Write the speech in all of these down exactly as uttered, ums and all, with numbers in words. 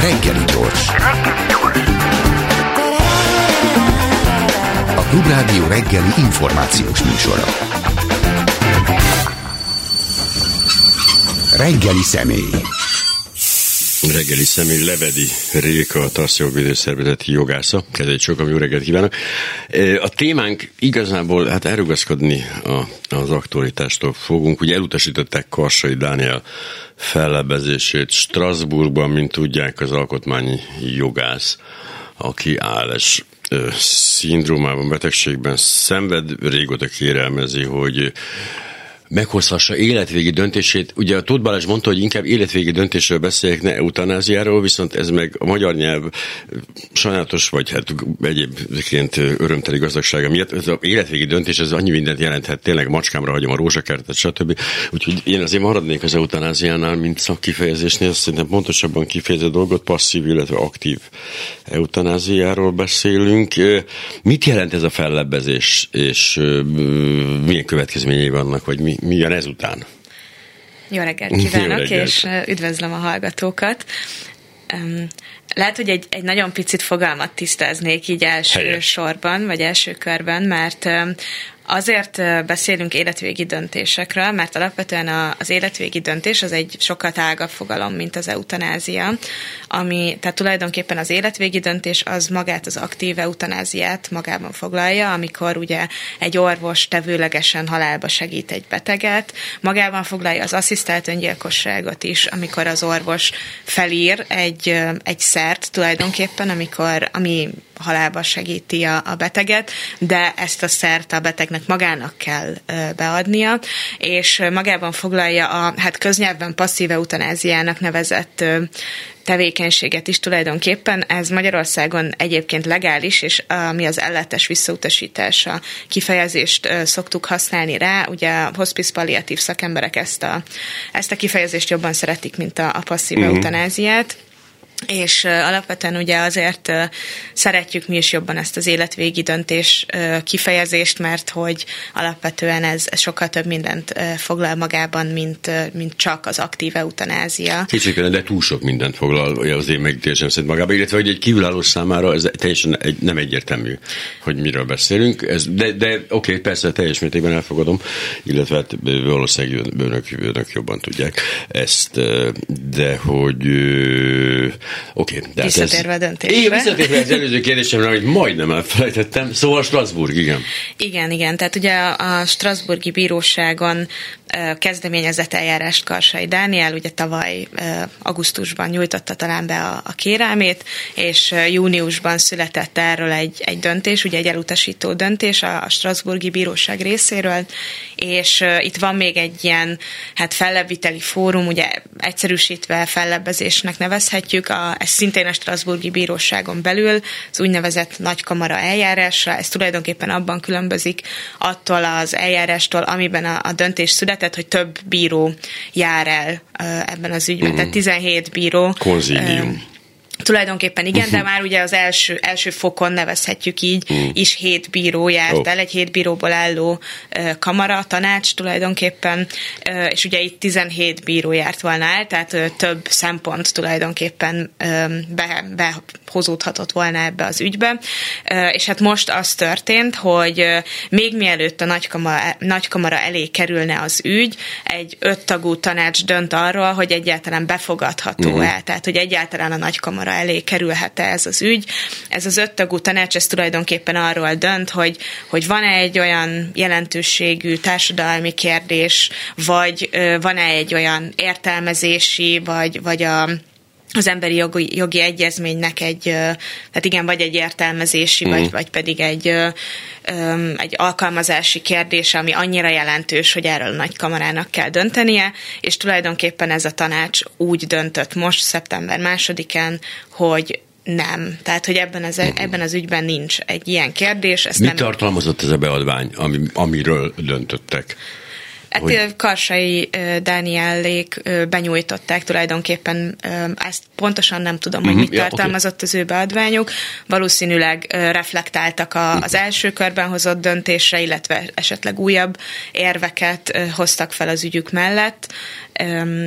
Reggeli gyors. A Klubrádió reggeli információs műsora. Reggeli személy. Reggeli személy Levedi Réka, a TASZ jogvédőszervezeti jogásza. Kezdjük sokan, jó reggelt kívánok. A témánk igazából, hát elrugaszkodni a, az aktualitástól fogunk. Ugye elutasították Karsai Dániel fellebbezését Strasbourgban, mint tudják, az alkotmányi jogász, aki á el es szindrómában, betegségben szenved, régóta kérelmezi, hogy meghozhassa életvégi döntését. Ugye a Tóth Balázs mondta, hogy inkább életvégi döntésről beszéljek, ne eutanáziáról, viszont ez meg a magyar nyelv sajnálatos, vagy hát egyébként örömteli gazdagsága miatt. Ez az életvégi döntés, ez annyi mindent jelenthet, tényleg macskámra hagyom a rózsakertet, stb. Úgyhogy én azért maradnék az eutanáziánál, mint szakkifejezésnél, szerintem pontosabban kifejezett dolgot, passzív, illetve aktív eutanáziáról beszélünk. Mit jelent ez a fellebbezés, és milyen következményei vannak, vagy mi milyen ezután? Jó reggelt kívánok, Jó reggelt. És üdvözlöm a hallgatókat. Lehet, hogy egy, egy nagyon picit fogalmat tisztáznék így első Helyes. sorban, vagy első körben, mert azért beszélünk életvégi döntésekről, mert alapvetően az életvégi döntés az egy sokkal tágabb fogalom, mint az eutanázia, ami, tehát tulajdonképpen az életvégi döntés az magát az aktív eutanáziát magában foglalja, amikor ugye egy orvos tevőlegesen halálba segít egy beteget, magában foglalja az asszisztált öngyilkosságot is, amikor az orvos felír egy, egy szert tulajdonképpen, amikor, ami halálba segíti a, a beteget, de ezt a szert a betegnek magának kell ö, beadnia, és magában foglalja a hát köznyelvben passzív eutanáziának nevezett ö, tevékenységet is tulajdonképpen. Ez Magyarországon egyébként legális, és a, mi az ellátés visszautasítása kifejezést ö, szoktuk használni rá. Ugye a hospice palliatív szakemberek ezt a, ezt a kifejezést jobban szeretik, mint a, a passzív uh-huh. eutanáziát. És uh, alapvetően ugye azért uh, szeretjük mi is jobban ezt az életvégi döntés uh, kifejezést, mert hogy alapvetően ez, ez sokkal több mindent uh, foglal magában, mint, uh, mint csak az aktív eutanázia. Kétségtelen, de túl sok mindent foglal az én megítélésem szerint magában, illetve hogy egy kívülálló számára ez teljesen egy, nem egyértelmű, hogy miről beszélünk. Ez, de de oké, okay, persze teljes mértékben elfogadom, illetve hát valószínűleg önök, önök jobban tudják ezt, de hogy Oké, okay, visszatérve ez... a döntésre. Igen, visszatérve az előző kérdésemre, amit majdnem elfelejtettem. Szóval Strasbourg, igen. Igen, igen. Tehát ugye a Strasbourgi Bíróságon kezdeményezett eljárást Karsai Dániel, ugye tavaly augusztusban nyújtotta talán be a, a kérelmét, és júniusban született erről egy, egy döntés, ugye egy elutasító döntés a, a Strasbourgi Bíróság részéről, és itt van még egy ilyen hát fellebbviteli fórum, ugye egyszerűsítve fellebbezésnek nevezhetjük, a, ez szintén a Strasbourgi Bíróságon belül, az úgynevezett nagykamara eljárása, ez tulajdonképpen abban különbözik attól az eljárástól, amiben a, a döntés született, hogy több bíró jár el ebben az ügyben, mm. tehát tizenhét bíró. Konzílium. Tulajdonképpen igen, de már ugye az első, első fokon nevezhetjük így, mm. is hét bíró járt oh. el, egy hét bíróból álló uh, kamara, tanács tulajdonképpen, uh, és ugye itt tizenhét bíró járt volna el, tehát uh, több szempont tulajdonképpen uh, be, behozódhatott volna ebbe az ügybe, uh, és hát most az történt, hogy uh, még mielőtt a nagykamara, nagykamara elé kerülne az ügy, egy öttagú tanács dönt arról, hogy egyáltalán befogadható-e, mm. tehát hogy egyáltalán a nagykamara elé kerülhet-e ez az ügy. Ez az öttagú tanács, ez tulajdonképpen arról dönt, hogy, hogy van-e egy olyan jelentőségű társadalmi kérdés, vagy ö, van-e egy olyan értelmezési, vagy, vagy a az emberi jogi, jogi egyezménynek egy, tehát igen, vagy egy értelmezési, mm. vagy, vagy pedig egy, egy alkalmazási kérdés, ami annyira jelentős, hogy erről a nagykamarának kell döntenie, és tulajdonképpen ez a tanács úgy döntött most, szeptember másodikán, hogy nem. Tehát, hogy ebben az, ebben az ügyben nincs egy ilyen kérdés. Ezt Mit nem... tartalmazott ez a beadvány, ami, amiről döntöttek? Hát hogy... Karsai Dánielék benyújtották tulajdonképpen, ezt pontosan nem tudom, hogy uh-huh. mit tartalmazott ja, okay. az ő beadványuk. Valószínűleg reflektáltak a, az első körben hozott döntésre, illetve esetleg újabb érveket hoztak fel az ügyük mellett.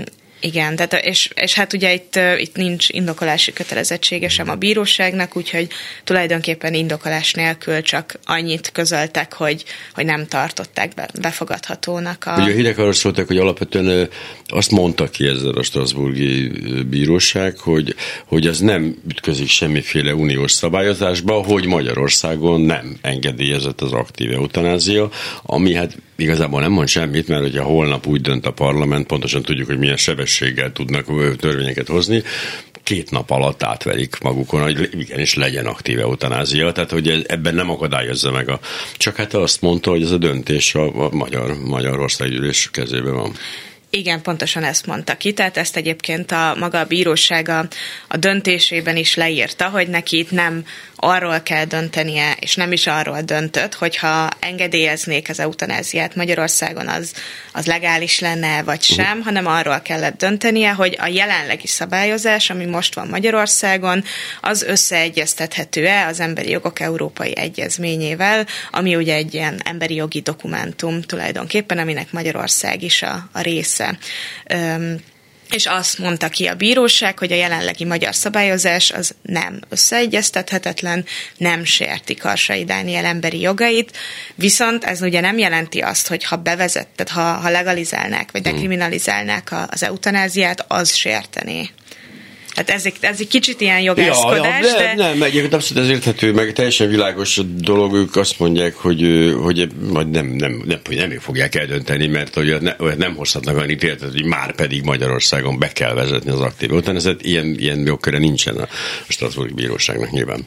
Igen, tehát, és, és hát ugye itt, itt nincs indokolási kötelezettsége sem a bíróságnak, úgyhogy tulajdonképpen indokolás nélkül csak annyit közöltek, hogy, hogy nem tartották be, befogadhatónak. A... Ugye a hírek arról szóltak, hogy alapvetően azt mondta ki ezzel a strasbourgi bíróság, hogy, hogy ez nem ütközik semmiféle uniós szabályozásba, hogy Magyarországon nem engedélyezett az aktív eutanázia, ami hát igazából nem mond semmit, mert hogyha holnap úgy dönt a parlament, pontosan tudjuk, hogy milyen sebességgel tudnak törvényeket hozni, két nap alatt átverik magukon, hogy igenis legyen aktív eutanázia, tehát hogy ebben nem akadályozza meg a... Csak hát azt mondta, hogy ez a döntés a, a Magyar, Magyarországgyűlés kezében van. Igen, pontosan ezt mondta ki, tehát ezt egyébként a maga a bíróság a, a döntésében is leírta, hogy neki itt nem arról kell döntenie, és nem is arról döntött, hogyha engedélyeznék az eutanáziát Magyarországon, az, az legális lenne, vagy sem, uh-huh. hanem arról kellett döntenie, hogy a jelenlegi szabályozás, ami most van Magyarországon, az összeegyeztethető-e az Emberi Jogok Európai Egyezményével, ami ugye egy ilyen emberi jogi dokumentum tulajdonképpen, aminek Magyarország is a, a része. Um, és azt mondta ki a bíróság, hogy a jelenlegi magyar szabályozás az nem összeegyeztethetetlen, nem sérti Karsai Dániel emberi jogait, viszont ez ugye nem jelenti azt, hogy ha bevezetted, ha, ha legalizálnák, vagy dekriminalizálnák az eutanáziát, az sértené. Hát ez, ez egy kicsit ilyen jogászkodás, ja, ja, de... Nem, egyébként abszolút ez érthető, meg teljesen világos dolog, ők azt mondják, hogy, hogy majd nem, nem, nem, hogy nem ők fogják eldönteni, mert hogy ne, nem hozhatnak olyan ítéletet, hogy már pedig Magyarországon be kell vezetni az aktív eutanázát. Ilyen, ilyen jogköre nincsen a Strasbourgi Bíróságnak nyilván.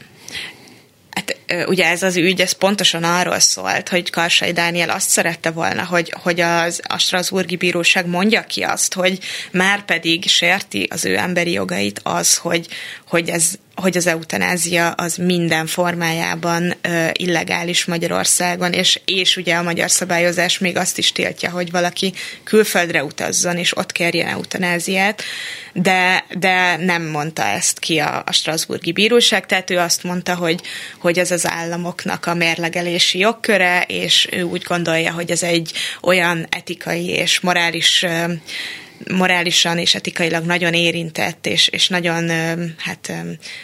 Hát ugye ez az ügy, ez pontosan arról szólt, hogy Karsai Dániel azt szerette volna, hogy, hogy az, a Strasbourgi Bíróság mondja ki azt, hogy már pedig sérti az ő emberi jogait az, hogy, hogy ez hogy az eutanázia az minden formájában ö, illegális Magyarországon, és, és ugye a magyar szabályozás még azt is tiltja, hogy valaki külföldre utazzon, és ott kérjen eutanáziát, de, de nem mondta ezt ki a, a Strasbourgi Bíróság, tehát ő azt mondta, hogy, hogy ez az államoknak a mérlegelési jogköre, és ő úgy gondolja, hogy ez egy olyan etikai és morális ö, morálisan és etikailag nagyon érintett, és, és nagyon, hát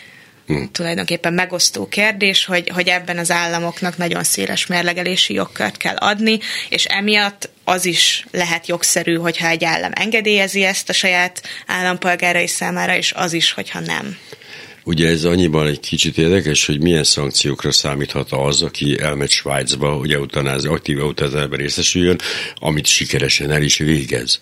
hmm. tulajdonképpen megosztó kérdés, hogy, hogy ebben az államoknak nagyon széles mérlegelési jogkört kell adni, és emiatt az is lehet jogszerű, hogyha egy állam engedélyezi ezt a saját állampolgárai számára, és az is, hogyha nem. Ugye ez annyiban egy kicsit érdekes, hogy milyen szankciókra számíthat az, aki elmegy Svájcba, hogy eutanázi, aktív eutanáziában részesüljön, amit sikeresen el is végez.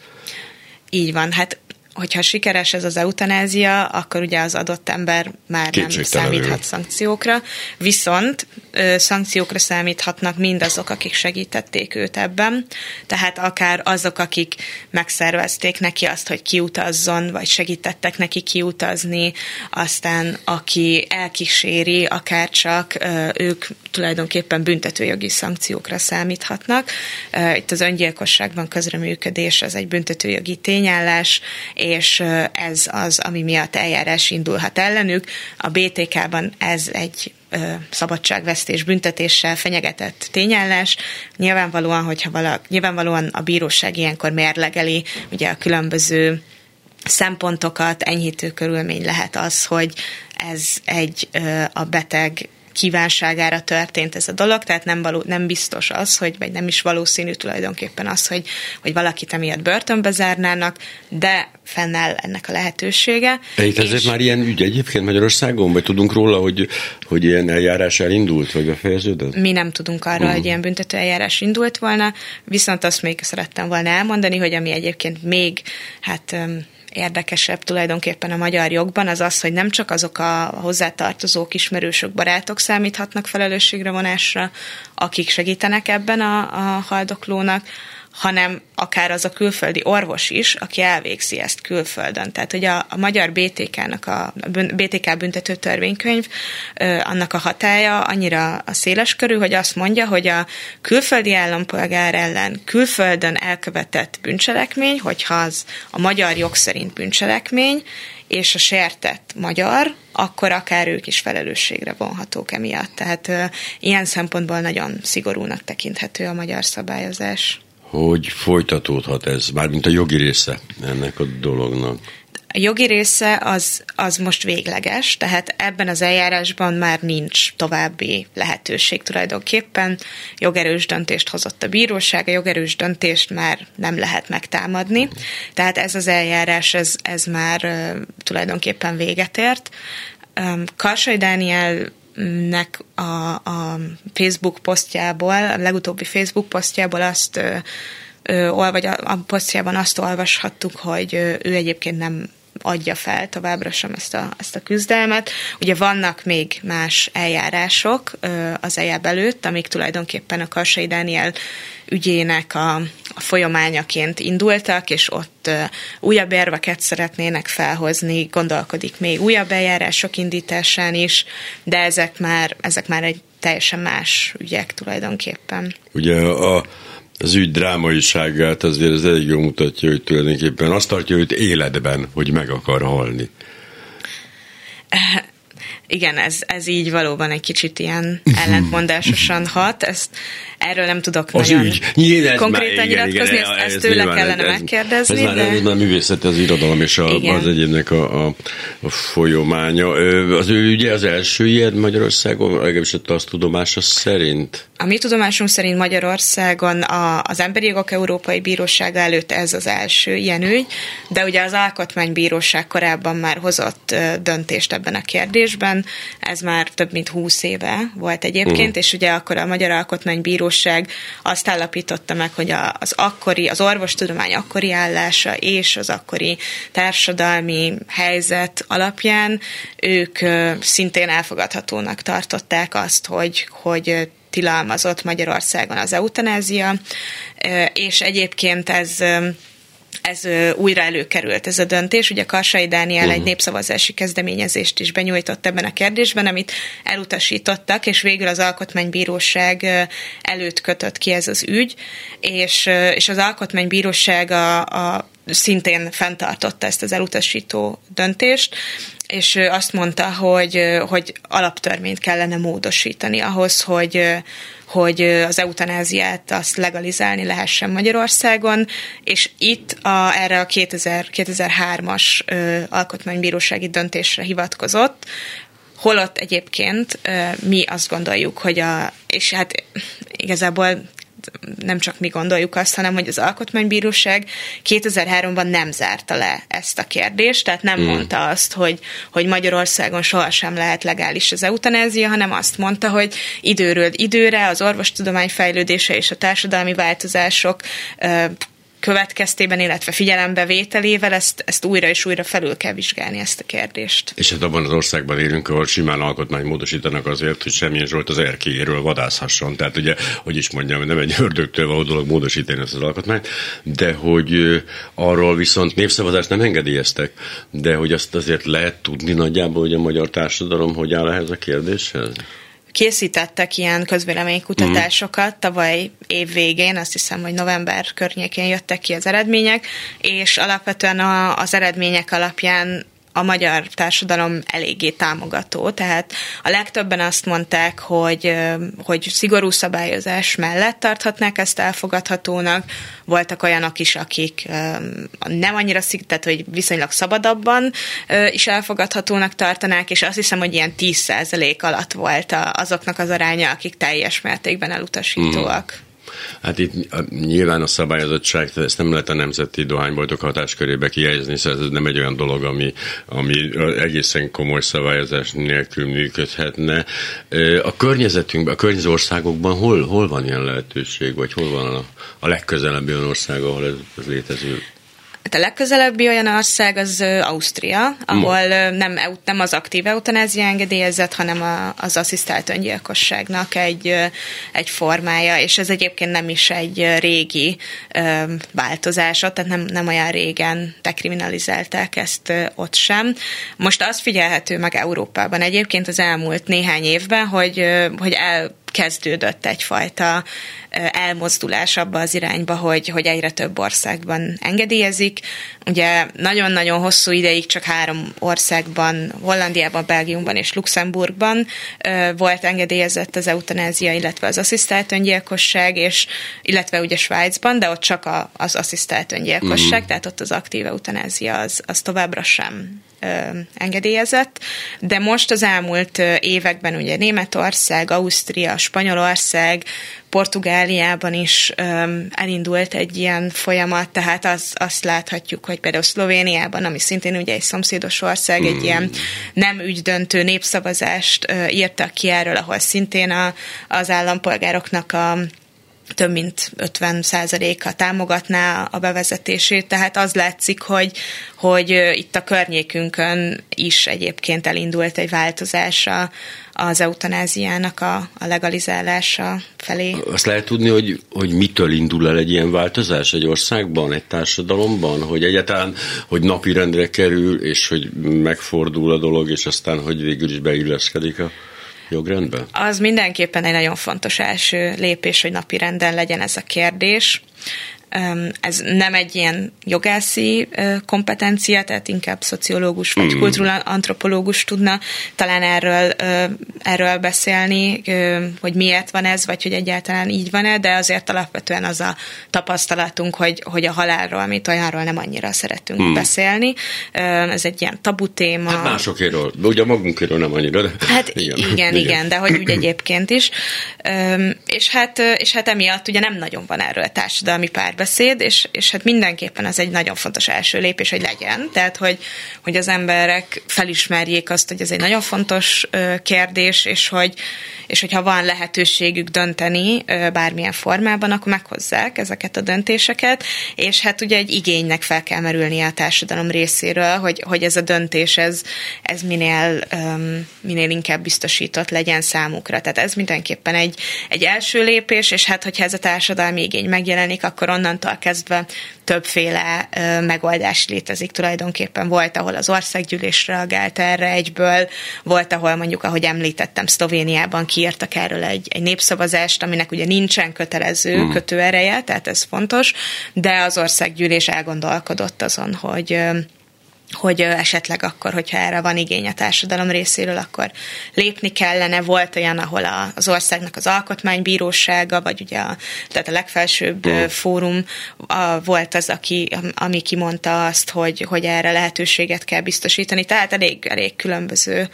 Így van, hát hogyha sikeres ez az eutanázia, akkor ugye az adott ember már nem számíthat szankciókra, viszont ö, szankciókra számíthatnak mindazok, akik segítették őt ebben, tehát akár azok, akik megszervezték neki azt, hogy kiutazzon, vagy segítettek neki kiutazni, aztán aki elkíséri, akár csak ö, ők tulajdonképpen büntetőjogi szankciókra számíthatnak. Itt az öngyilkosságban közreműködés az egy büntetőjogi tényállás, és ez az, ami miatt eljárás indulhat ellenük. A bé té ká-ban ez egy szabadságvesztés büntetéssel fenyegetett tényállás. Nyilvánvalóan, hogyha valaki, nyilvánvalóan a bíróság ilyenkor mérlegeli ugye a különböző szempontokat, enyhítő körülmény lehet az, hogy ez egy a beteg kívánságára történt ez a dolog, tehát nem, való, nem biztos az, hogy, vagy nem is valószínű tulajdonképpen az, hogy, hogy valakit emiatt börtönbe zárnának, de fennáll ennek a lehetősége. Itt ezért már ilyen ügy egyébként Magyarországon, vagy tudunk róla, hogy, hogy ilyen eljárás elindult, vagy befejeződött? Mi nem tudunk arról, uh-huh. hogy ilyen büntető eljárás indult volna, viszont azt még szerettem volna elmondani, hogy ami egyébként még, hát érdekesebb tulajdonképpen a magyar jogban, az az, hogy nem csak azok a hozzátartozók, ismerősök, barátok számíthatnak felelősségre vonásra, akik segítenek ebben a, a haldoklónak, hanem akár az a külföldi orvos is, aki elvégzi ezt külföldön. Tehát, hogy a, a magyar bé té ká-nak a, a bé té ká büntető törvénykönyv, annak a hatálya annyira a széles körű, hogy azt mondja, hogy a külföldi állampolgár ellen külföldön elkövetett bűncselekmény, hogyha az a magyar jog szerint bűncselekmény, és a sértett magyar, akkor akár ők is felelősségre vonhatók emiatt. Tehát uh, ilyen szempontból nagyon szigorúnak tekinthető a magyar szabályozás. hogy folytatódhat ez, mármint a jogi része ennek a dolognak? A jogi része az, az most végleges, tehát ebben az eljárásban már nincs további lehetőség tulajdonképpen. Jogerős döntést hozott a bíróság, a jogerős döntést már nem lehet megtámadni, tehát ez az eljárás, ez, ez már uh, tulajdonképpen véget ért. Um, Karsai Dánielnek a, a Facebook posztjából, a legutóbbi Facebook posztjából azt uh, vagy a, a posztjában azt olvashattuk, hogy ő egyébként nem adja fel továbbra sem ezt a, ezt a küzdelmet. Ugye vannak még más eljárások az é e bé előtt, amik tulajdonképpen a Karsai Dániel ügyének a, a folyamányaként indultak, és ott újabb érveket szeretnének felhozni, gondolkodik még újabb eljárások indításán is, de ezek már, ezek már egy teljesen más ügyek tulajdonképpen. Ugye a az ügy drámaiságát azért ez elég jól mutatja, hogy tulajdonképpen azt tartja őt életben, hogy meg akar halni. Igen, ez, ez így valóban egy kicsit ilyen ellentmondásosan hat. Ezt, erről nem tudok az nagyon ügy. Nyilván, konkrétan már, nyilatkozni, igen, ezt, ezt tőle nyilván, kellene ez, megkérdezni. Ez, ez, de... már, ez már művészet, az irodalom és a, az egyébnek a, a, a folyamánya. Az ő ügye az első ilyen Magyarországon, legalábbis a azt tudomása szerint? A mi tudomásunk szerint Magyarországon a, az Emberi Jogok Európai Bírósága előtt ez az első ilyen ügy, de ugye az Alkotmánybíróság korábban már hozott döntést ebben a kérdésben, ez már több mint húsz éve volt egyébként, uh-huh. és ugye akkor a Magyar Alkotmánybíróság azt állapította meg, hogy az akkori, az orvostudomány akkori állása és az akkori társadalmi helyzet alapján ők szintén elfogadhatónak tartották azt, hogy, hogy tilalmazott Magyarországon az eutanázia, és egyébként ez ez újra előkerült, ez a döntés. Ugye Karsai Dániel uh-huh. egy népszavazási kezdeményezést is benyújtott ebben a kérdésben, amit elutasítottak, és végül az Alkotmánybíróság előtt kötött ki ez az ügy, és, és az Alkotmánybíróság a, a szintén fenntartotta ezt az elutasító döntést, és azt mondta, hogy, hogy alaptörvényt kellene módosítani ahhoz, hogy, hogy az eutanáziát azt legalizálni lehessen Magyarországon, és itt a, erre a kétezer-hármas ö, alkotmánybírósági döntésre hivatkozott, holott egyébként ö, mi azt gondoljuk, hogy a, és hát igazából nem csak mi gondoljuk azt, hanem hogy az Alkotmánybíróság kétezer-háromban nem zárta le ezt a kérdést, tehát nem mm. mondta azt, hogy, hogy Magyarországon sohasem lehet legális az eutanázia, hanem azt mondta, hogy időről időre az orvostudomány fejlődése és a társadalmi változások következtében, illetve figyelembevételével ezt, ezt újra és újra felül kell vizsgálni, ezt a kérdést. És hát abban az országban élünk, ahol simán alkotmányt módosítanak azért, hogy Semmilyen Zsolt az erkélyéről vadászhasson. Tehát ugye, hogy is mondjam, nem egy ördögtől való dolog módosítani ezt az alkotmányt, de hogy arról viszont népszavazást nem engedélyeztek, de hogy azt azért lehet tudni nagyjából, hogy a magyar társadalom hogy áll ehhez a kérdéshez? Készítettek ilyen közvéleménykutatásokat, mm. tavaly év végén, azt hiszem, hogy november környékén jöttek ki az eredmények, és alapvetően a, az eredmények alapján a magyar társadalom eléggé támogató, tehát a legtöbben azt mondták, hogy, hogy szigorú szabályozás mellett tarthatnák ezt elfogadhatónak, voltak olyanok is, akik nem annyira szig, tehát hogy viszonylag szabadabban is elfogadhatónak tartanák, és azt hiszem, hogy ilyen tíz százalék alatt volt azoknak az aránya, akik teljes mértékben elutasítóak. Mm. Hát itt a, nyilván a szabályozottság, ezt nem lehet a nemzeti dohányboltok hatáskörébe kihelyezni, szóval ez nem egy olyan dolog, ami, ami egészen komoly szabályozás nélkül működhetne. A környezetünkben, a környező országokban hol, hol van ilyen lehetőség, vagy hol van a, a legközelebbi olyan ország, ahol ez, ez létező? A legközelebbi olyan ország az Ausztria, ahol nem, nem az aktív eutanázia engedélyezett, hanem a, az asszisztált öngyilkosságnak egy, egy formája, és ez egyébként nem is egy régi változása, tehát nem, nem olyan régen dekriminalizálták ezt ott sem. Most az figyelhető meg Európában egyébként az elmúlt néhány évben, hogy, hogy el kezdődött egyfajta elmozdulás abba az irányba, hogy, hogy egyre több országban engedélyezik. Ugye nagyon-nagyon hosszú ideig csak három országban, Hollandiában, Belgiumban és Luxemburgban volt engedélyezett az eutanázia, illetve az asszisztált öngyilkosság, és, illetve ugye Svájcban, de ott csak a, az asszisztált öngyilkosság, mm. tehát ott az aktív eutanázia az, az továbbra sem engedélyezett, de most az elmúlt években ugye Németország, Ausztria, Spanyolország, Portugáliában is um, elindult egy ilyen folyamat, tehát az, azt láthatjuk, hogy például Szlovéniában, ami szintén ugye egy szomszédos ország, mm. egy ilyen nem ügydöntő népszavazást uh, írtak ki erről, ahol szintén a, az állampolgároknak a több mint ötven százaléka támogatná a bevezetését, tehát az látszik, hogy, hogy itt a környékünkön is egyébként elindult egy változás az eutanáziának a, a legalizálása felé. Azt lehet tudni, hogy, hogy mitől indul el egy ilyen változás egy országban, egy társadalomban, hogy egyáltalán, hogy napirendre kerül, és hogy megfordul a dolog, és aztán, hogy végül is beilleszkedik a jogrendben? Az mindenképpen egy nagyon fontos első lépés, hogy napirenden legyen ez a kérdés. Ez nem egy ilyen jogászi kompetencia, tehát inkább szociológus vagy mm. kultúrantropológus tudna talán erről, erről beszélni, hogy miért van ez, vagy hogy egyáltalán így van-e, de azért alapvetően az a tapasztalatunk, hogy, hogy a halálról, mint olyanról nem annyira szeretünk mm. beszélni. Ez egy ilyen tabu téma. Hát másokéről, de ugye magunkéről nem annyira. De... Hát igen, igen, igen, igen, de hogy úgy egyébként is. És hát, és hát emiatt ugye nem nagyon van erről társadalmi párbeszéd, beszéd, és, és hát mindenképpen az egy nagyon fontos első lépés, hogy legyen. Tehát, hogy, hogy az emberek felismerjék azt, hogy ez egy nagyon fontos kérdés, és hogy és hogyha van lehetőségük dönteni bármilyen formában, akkor meghozzák ezeket a döntéseket, és hát ugye egy igénynek fel kell merülnie a társadalom részéről, hogy, hogy ez a döntés, ez, ez minél, um, minél inkább biztosított legyen számukra. Tehát ez mindenképpen egy, egy első lépés, és hát hogyha ez a társadalmi igény megjelenik, akkor onnantól kezdve többféle ö, megoldás létezik tulajdonképpen. Volt, ahol az országgyűlés reagált erre egyből, volt, ahol mondjuk, ahogy említettem, Szlovéniában kiírtak erről egy, egy népszavazást, aminek ugye nincsen kötelező mm. kötőereje, tehát ez fontos, de az országgyűlés elgondolkodott azon, hogy ö, hogy esetleg akkor, hogyha erre van igény a társadalom részéről, akkor lépni kellene. Volt olyan, ahol az országnak az alkotmánybírósága, vagy ugye a, tehát a legfelsőbb mm. fórum a, volt az, aki, ami kimondta azt, hogy, hogy erre lehetőséget kell biztosítani. Tehát elég, elég különböző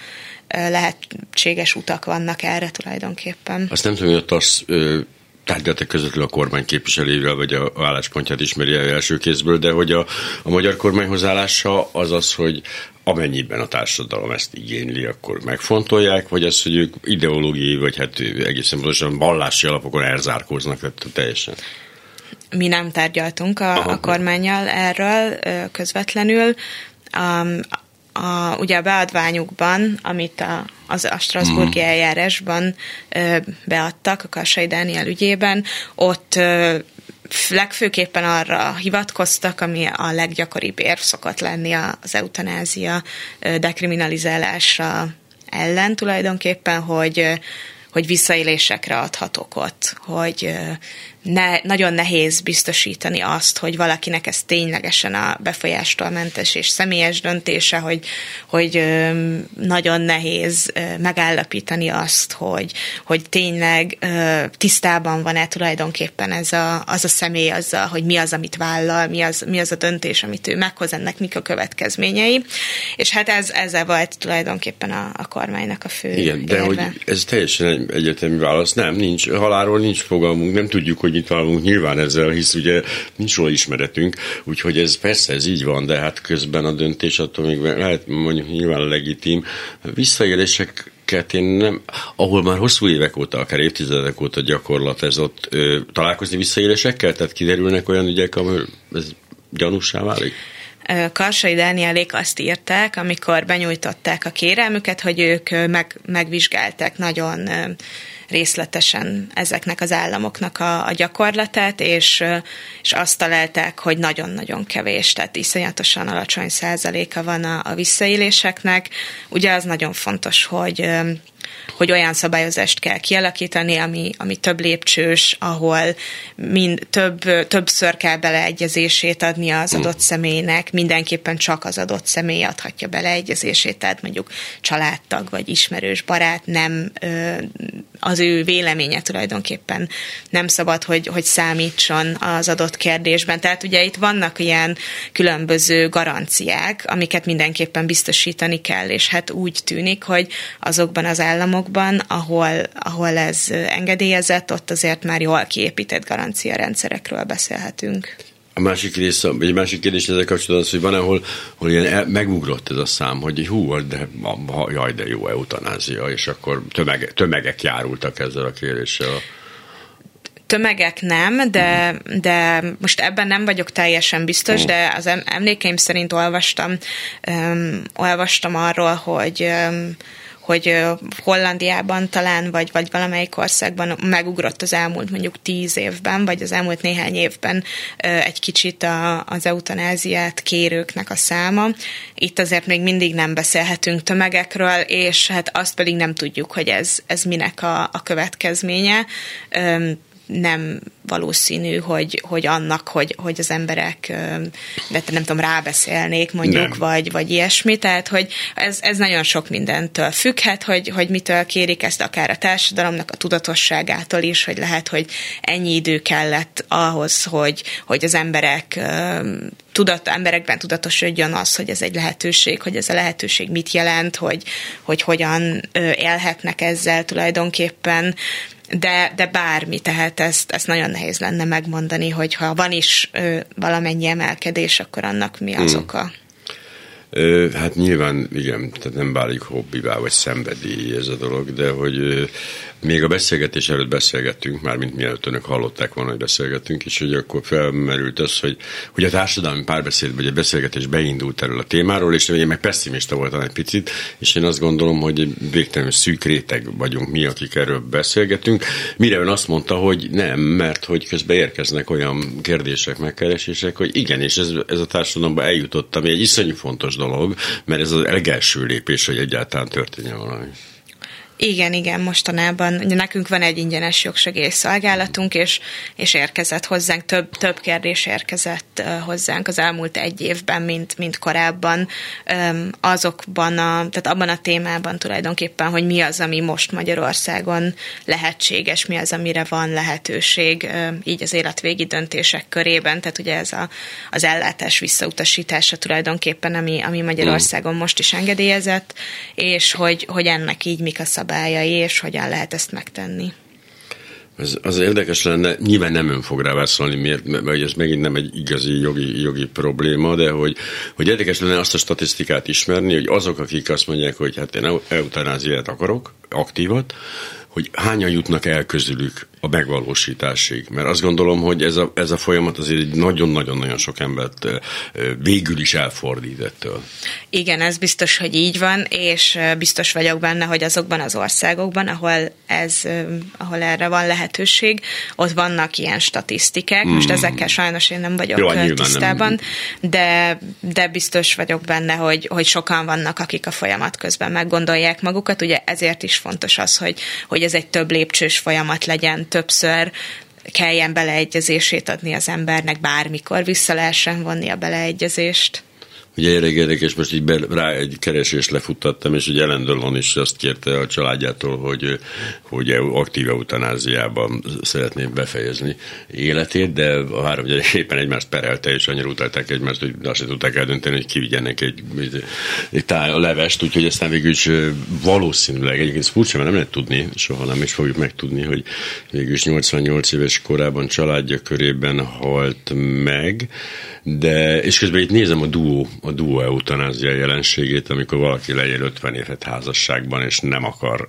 lehetséges utak vannak erre tulajdonképpen. Azt nem tudom, hogy a TASZ tárgyaltak közvetlenül a kormány képviselőjével, vagy a álláspontját ismeri el első kézből, de hogy a, a magyar kormány hozzáállása az az, hogy amennyiben a társadalom ezt igényli, akkor megfontolják, vagy az, hogy ők ideológiai, vagy hát egészen pontosan vallási alapokon elzárkóznak, tehát teljesen. Mi nem tárgyaltunk a, a kormánnyal erről közvetlenül. Um, A, ugye a beadványukban, amit a, az a strasbourgi mm. eljárásban ö, beadtak a Karsai Dániel ügyében, ott ö, legfőképpen arra hivatkoztak, ami a leggyakoribb érv szokott lenni az eutanázia ö, dekriminalizálása ellen tulajdonképpen, hogy, hogy visszaélésekre adhat okot, hogy Ne, nagyon nehéz biztosítani azt, hogy valakinek ez ténylegesen a befolyástól mentes és személyes döntése, hogy, hogy nagyon nehéz megállapítani azt, hogy, hogy tényleg tisztában van-e tulajdonképpen ez a, az a személy azzal, hogy mi az, amit vállal, mi az, mi az a döntés, amit ő meghoz, ennek mik a következményei. És hát ez, ezzel volt tulajdonképpen a, a kormánynak a fő Igen, de érve. hogy ez teljesen egyértelmű válasz. Nem, nincs, halálról nincs fogalmunk, nem tudjuk, hogy mit vállalunk nyilván ezzel, hisz ugye nincs róla ismeretünk, úgyhogy ez persze ez így van, de hát közben a döntés attól még lehet mondjuk nyilván legitim. Visszaéléseket én nem, ahol már hosszú évek óta, akár évtizedek óta gyakorlat ez ott ö, találkozni visszaélésekkel, tehát kiderülnek olyan ügyek, ahol ez gyanússá válik? Karsai Dánielék azt írták, amikor benyújtották a kérelmüket, hogy ők meg, megvizsgálták nagyon részletesen ezeknek az államoknak a, a gyakorlatát, és, és azt találták, hogy nagyon-nagyon kevés, tehát iszonyatosan alacsony százaléka van a, a visszaéléseknek. Ugye az nagyon fontos, hogy hogy olyan szabályozást kell kialakítani, ami, ami több lépcsős, ahol mind, több, többször kell beleegyezését adni az adott személynek, mindenképpen csak az adott személy adhatja beleegyezését, tehát mondjuk családtag vagy ismerős barát, nem az ő véleménye tulajdonképpen nem szabad, hogy, hogy számítson az adott kérdésben. Tehát ugye itt vannak ilyen különböző garanciák, amiket mindenképpen biztosítani kell, és hát úgy tűnik, hogy azokban az államokban, ahol, ahol ez engedélyezett, ott azért már jól kiépített garanciarendszerekről beszélhetünk. A másik rész, egy másik kérdés ezzel kapcsolatban az, hogy van, ahol, ahol ilyen el, megugrott ez a szám, hogy hú, de, jaj, de jó eutanázia, és akkor tömeg, tömegek járultak ezzel a kéréssel. Tömegek nem, de, de most ebben nem vagyok teljesen biztos, de az emlékeim szerint olvastam, um, olvastam arról, hogy um, hogy Hollandiában talán, vagy, vagy valamelyik országban megugrott az elmúlt mondjuk tíz évben, vagy az elmúlt néhány évben egy kicsit a, az eutanáziát kérőknek a száma. Itt azért még mindig nem beszélhetünk tömegekről, és hát azt pedig nem tudjuk, hogy ez, ez minek a, a következménye. Nem valószínű, hogy, hogy annak, hogy, hogy az emberek de nem tudom, rábeszélnék mondjuk, vagy, vagy ilyesmi, tehát hogy ez, ez nagyon sok mindentől függhet, hogy, hogy mitől kérik ezt, akár a társadalomnak a tudatosságától is, hogy lehet, hogy ennyi idő kellett ahhoz, hogy, hogy az emberek tudat, emberekben tudatosodjon az, hogy ez egy lehetőség, hogy ez a lehetőség mit jelent, hogy, hogy hogyan élhetnek ezzel tulajdonképpen, De, de bármi, tehát ezt, ezt nagyon nehéz lenne megmondani, hogy ha van is ö, valamennyi emelkedés, akkor annak mi az hmm. oka. Ö, hát nyilván, igen, tehát nem válik hobbivá vagy szenvedély ez a dolog, de hogy ö, még a beszélgetés előtt beszélgettünk, mármint mielőtt önök hallották volna, hogy beszélgettünk, és hogy akkor felmerült az, hogy, hogy a társadalmi párbeszéd vagy a beszélgetés beindult erről a témáról, és én meg pessimista voltam egy picit, és én azt gondolom, hogy végtelenül szűk réteg vagyunk mi, akik erről beszélgetünk. Mire ön azt mondta, hogy nem, mert hogy közben érkeznek olyan kérdések, megkeresések, hogy igen, és ez, ez a társadalomba eljutott, ami egy iszonyú fontos dolog, mert ez az legelső lépés, hogy egyáltalán történjen valami. Igen, igen, mostanában ugye nekünk van egy ingyenes jogsegélyszolgálatunk, és, és érkezett hozzánk, több, több kérdés érkezett hozzánk az elmúlt egy évben, mint, mint korábban, azokban a, tehát abban a témában tulajdonképpen, hogy mi az, ami most Magyarországon lehetséges, mi az, amire van lehetőség, így az életvégi döntések körében, tehát ugye ez a, az ellátás visszautasítása tulajdonképpen, ami, ami Magyarországon most is engedélyezett, és hogy, hogy ennek így mik a szabályai, és hogyan lehet ezt megtenni. Ez az érdekes lenne, nyilván nem ön fog rá válaszolni, miért, mert ez megint nem egy igazi jogi, jogi probléma, de hogy, hogy érdekes lenne azt a statisztikát ismerni, hogy azok, akik azt mondják, hogy hát én eutanáziát akarok, aktívat, hogy hányan jutnak el közülük a megvalósításig. Mert azt gondolom, hogy ez a, ez a folyamat azért nagyon-nagyon-nagyon sok embert végül is elfordít ettől. Igen, ez biztos, hogy így van, és biztos vagyok benne, hogy azokban az országokban, ahol, ez, ahol erre van lehetőség, ott vannak ilyen statisztikák. Most mm. ezekkel sajnos én nem vagyok Jó, tisztában, nem. De, de biztos vagyok benne, hogy, hogy sokan vannak, akik a folyamat közben meggondolják magukat. Ugye ezért is fontos az, hogy, hogy ez egy több lépcsős folyamat legyen, többször kelljen beleegyezését adni az embernek, bármikor vissza lehessen vonni a beleegyezést. Ugye érdekes, most így be, rá egy keresést lefuttattam, és ugye Ellen Delon is azt kérte a családjától, hogy, hogy aktív eutanáziában szeretné befejezni életét, de a három gyerek éppen egymást perelte, és annyira utálták egymást, hogy azt sem tudták eldönteni, hogy kivigyenek egy, egy, egy táj, a levest, úgyhogy aztán végül is valószínűleg, egyébként furcsa, mert nem lehet tudni, soha nem is fogjuk megtudni, hogy végül is nyolcvannyolc éves korában családja körében halt meg, de, és közben itt nézem a duó, a duó eutanázia jelenségét, amikor valaki legyen ötven évet házasságban, és nem akar.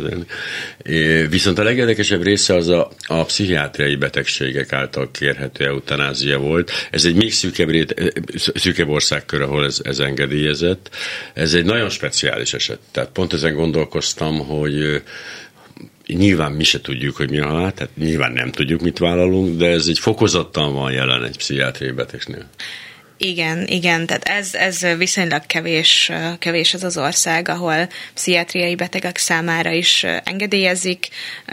Viszont a legérdekesebb része az a, a pszichiátriai betegségek által kérhető eutanázia volt. Ez egy még szűkebb, rét, szűkebb országkör, ahol ez, ez engedélyezett. Ez egy nagyon speciális eset. Tehát pont ezen gondolkoztam, hogy nyilván mi se tudjuk, hogy mi a halál, tehát nyilván nem tudjuk, mit vállalunk, de ez egy fokozattal van jelen egy pszichiátriai betegnél. Igen, igen, tehát ez, ez viszonylag kevés, kevés az az ország, ahol pszichiátriai betegek számára is engedélyezik.